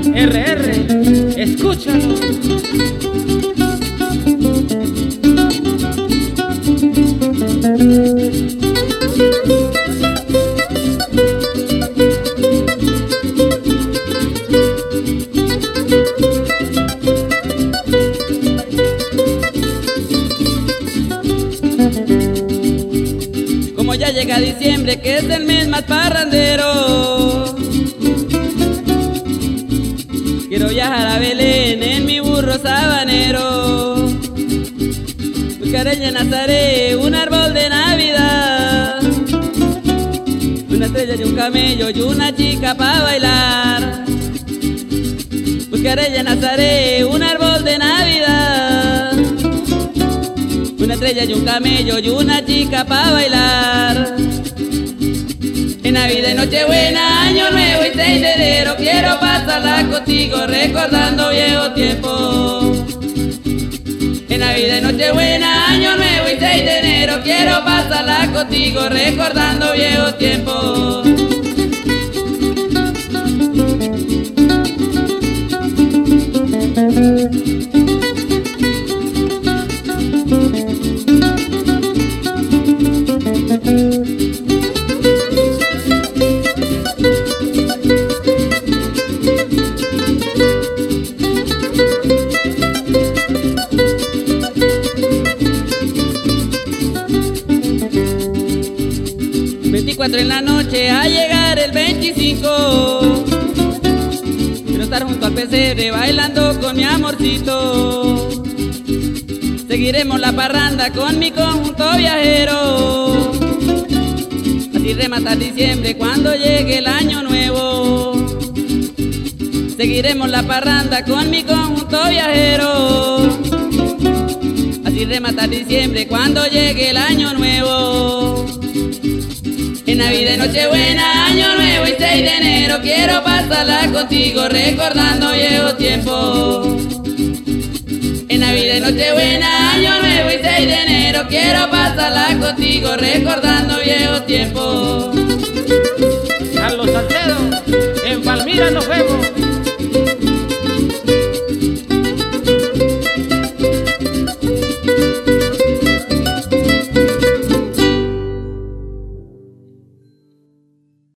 RR, escúchalo. Como ya llega diciembre, que es el mes más parrandero, quiero viajar a Belén en mi burro sabanero. Buscaré en Nazaret un árbol de Navidad, una estrella y un camello y una chica para bailar. Buscaré en Nazaret un árbol de Navidad, una estrella y un camello y una chica para bailar. En Navidad y Nochebuena, Año Nuevo y 6 de enero quiero pasarla contigo recordando viejo tiempo. En Navidad y Nochebuena, Año Nuevo y 6 de enero quiero pasarla contigo recordando viejo tiempo. En la noche a llegar el 25, quiero estar junto al pesebre bailando con mi amorcito. Seguiremos la parranda con mi conjunto viajero, así rematar diciembre cuando llegue el año nuevo. Seguiremos la parranda con mi conjunto viajero, así rematar diciembre cuando llegue el año nuevo. En Navidad y Nochebuena, Año Nuevo y 6 de enero quiero pasarla contigo recordando viejo tiempo. En Navidad y Nochebuena, Año Nuevo y 6 de enero quiero pasarla contigo recordando viejo tiempo. Carlos Salcedo, en Palmira nos vemos.